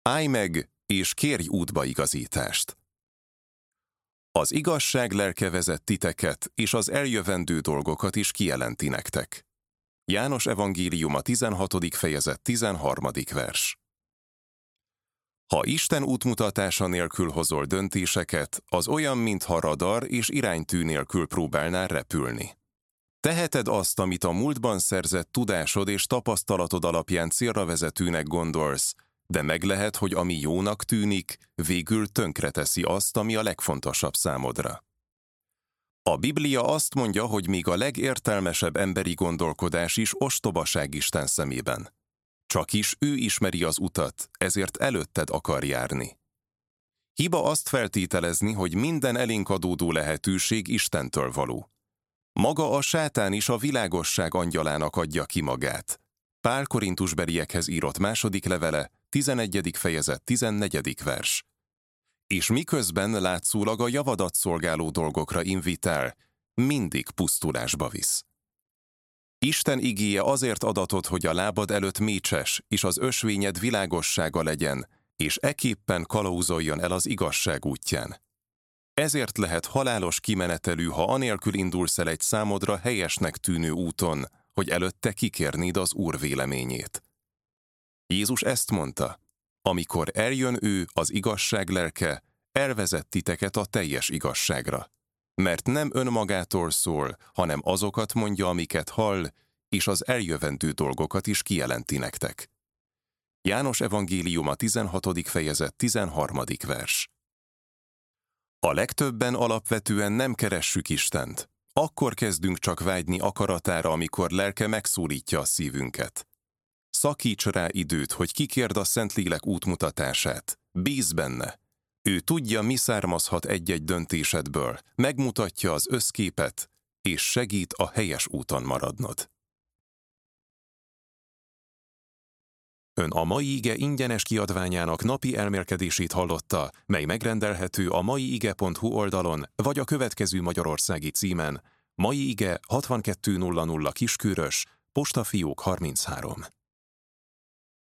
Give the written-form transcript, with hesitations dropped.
Állj meg, és kérj útbaigazítást. Az igazság lelke vezet titeket, és az eljövendő dolgokat is kijelenti nektek. János evangéliuma 16. fejezet 13. vers. Ha Isten útmutatása nélkül hozol döntéseket, az olyan, mintha radar és iránytű nélkül próbálnál repülni. Teheted azt, amit a múltban szerzett tudásod és tapasztalatod alapján célra vezetőnek gondolsz, de meg lehet, hogy ami jónak tűnik, végül tönkreteszi azt, ami a legfontosabb számodra. A Biblia azt mondja, hogy még a legértelmesebb emberi gondolkodás is ostobaság Isten szemében. Csakis ő ismeri az utat, ezért előtted akar járni. Hiba azt feltételezni, hogy minden elénk adódó lehetőség Istentől való. Maga a sátán is a világosság angyalának adja ki magát. Pál Korintusbeliekhez írott második levele, 11. fejezet 14. vers. És miközben látszólag a javadat szolgáló dolgokra invitál, mindig pusztulásba visz. Isten igéje azért adatott, hogy a lábad előtt mécses, és az ösvényed világossága legyen, és eképpen kalauzoljon el az igazság útján. Ezért lehet halálos kimenetelű, ha anélkül indulsz el egy számodra helyesnek tűnő úton, hogy előtte kikérnéd az Úr véleményét. Jézus ezt mondta: amikor eljön ő, az igazság lelke, elvezet titeket a teljes igazságra. Mert nem önmagától szól, hanem azokat mondja, amiket hall, és az eljövendő dolgokat is kijelenti nektek. János evangéliuma 16. fejezet 13. vers. A legtöbben alapvetően nem keressük Istent. Akkor kezdünk csak vágyni akaratára, amikor lelke megszólítja a szívünket. Szakíts rá időt, hogy kikérd a Szentlélek útmutatását. Bízz benne. Ő tudja, mi származhat egy-egy döntésedből, megmutatja az összképet, és segít a helyes úton maradnod. Ön a Mai Ige ingyenes kiadványának napi elmélkedését hallotta, mely megrendelhető a maiige.hu oldalon, vagy a következő magyarországi címen: Mai Ige 6200 Kiskörös, Postafiók 33.